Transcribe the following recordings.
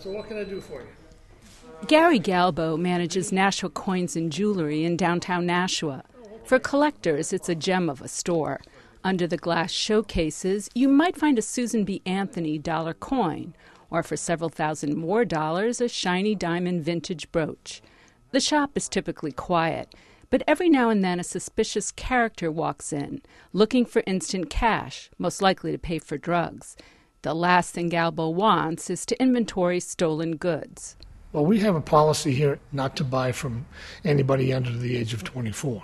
So what can I do for you? Gary Galbo manages Nashua Coins and Jewelry in downtown Nashua. For collectors, it's a gem of a store. Under the glass showcases, you might find a Susan B. Anthony dollar coin, or for several thousand more dollars, a shiny diamond vintage brooch. The shop is typically quiet, but every now and then a suspicious character walks in, looking for instant cash, most likely to pay for drugs. The last thing Galbo wants is to inventory stolen goods. Well, we have a policy here not to buy from anybody under the age of 24.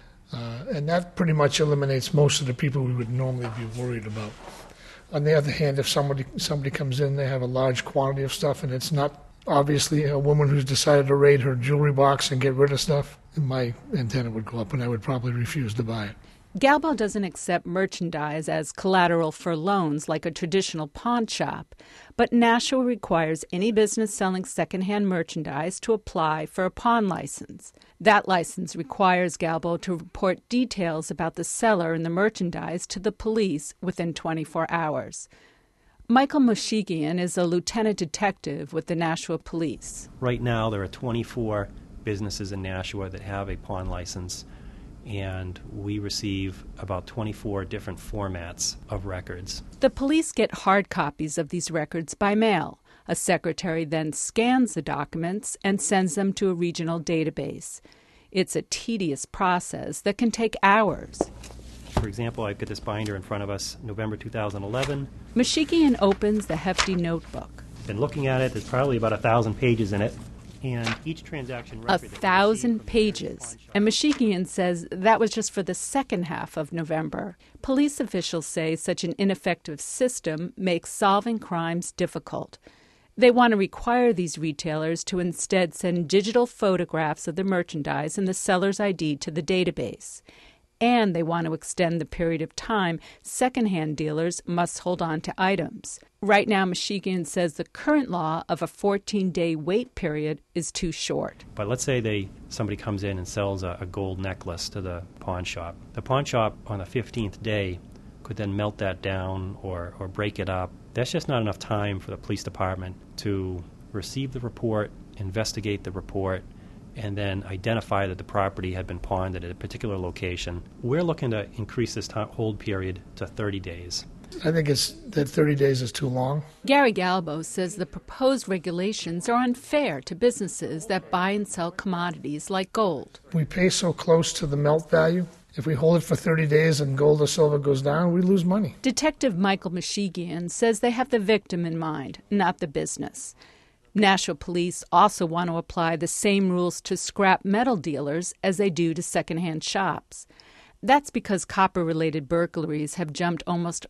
And that pretty much eliminates most of the people we would normally be worried about. On the other hand, if somebody comes in, they have a large quantity of stuff, and it's not obviously a woman who's decided to raid her jewelry box and get rid of stuff, my antenna would go up and I would probably refuse to buy it. Galbo doesn't accept merchandise as collateral for loans like a traditional pawn shop, but Nashua requires any business selling secondhand merchandise to apply for a pawn license. That license requires Galbo to report details about the seller and the merchandise to the police within 24 hours. Michael Moshigian is a lieutenant detective with the Nashua Police. Right now, there are 24 businesses in Nashua that have a pawn license, and we receive about 24 different formats of records. The police get hard copies of these records by mail. A secretary then scans the documents and sends them to a regional database. It's a tedious process that can take hours. For example, I've got this binder in front of us, November 2011. Moshigian opens the hefty notebook. Been looking at it. There's probably about 1,000 pages in it. And each transaction record... 1,000 pages. And Moshigian says that was just for the second half of November. Police officials say such an ineffective system makes solving crimes difficult. They want to require these retailers to instead send digital photographs of the merchandise and the seller's ID to the database. And they want to extend the period of time secondhand dealers must hold on to items. Right now, Moshigian says the current law of a 14-day wait period is too short. But let's say somebody comes in and sells a gold necklace to the pawn shop. The pawn shop on the 15th day could then melt that down or break it up. That's just not enough time for the police department to receive the report, investigate the report, and then identify that the property had been pawned at a particular location. We're looking to increase this hold period to 30 days. I think that 30 days is too long. Gary Galbo says the proposed regulations are unfair to businesses that buy and sell commodities like gold. We pay so close to the melt value. If we hold it for 30 days and gold or silver goes down, we lose money. Detective Michael Moshigian says they have the victim in mind, not the business. Nashua Police also want to apply the same rules to scrap metal dealers as they do to secondhand shops. That's because copper-related burglaries have jumped almost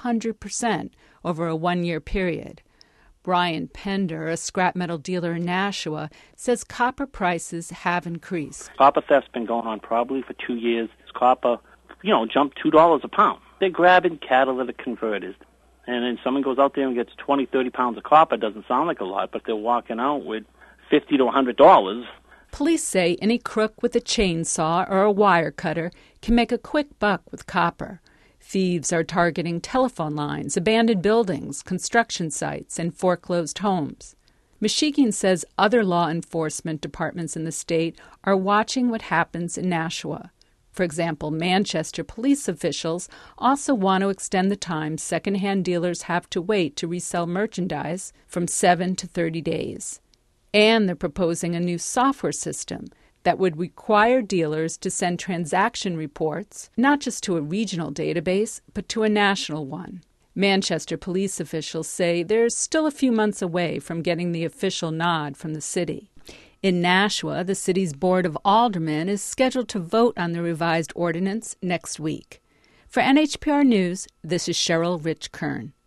400% over a one-year period. Brian Pender, a scrap metal dealer in Nashua, says copper prices have increased. Copper theft's been going on probably for 2 years. Copper, jumped $2 a pound. They're grabbing catalytic converters. And then someone goes out there and gets 20, 30 pounds of copper. Doesn't sound like a lot, but they're walking out with $50 to $100. Police say any crook with a chainsaw or a wire cutter can make a quick buck with copper. Thieves are targeting telephone lines, abandoned buildings, construction sites, and foreclosed homes. Moshigian says other law enforcement departments in the state are watching what happens in Nashua. For example, Manchester police officials also want to extend the time secondhand dealers have to wait to resell merchandise from 7 to 30 days. And they're proposing a new software system that would require dealers to send transaction reports not just to a regional database, but to a national one. Manchester police officials say they're still a few months away from getting the official nod from the city. In Nashua, the city's Board of Aldermen is scheduled to vote on the revised ordinance next week. For NHPR News, this is Cheryl Rich Kern.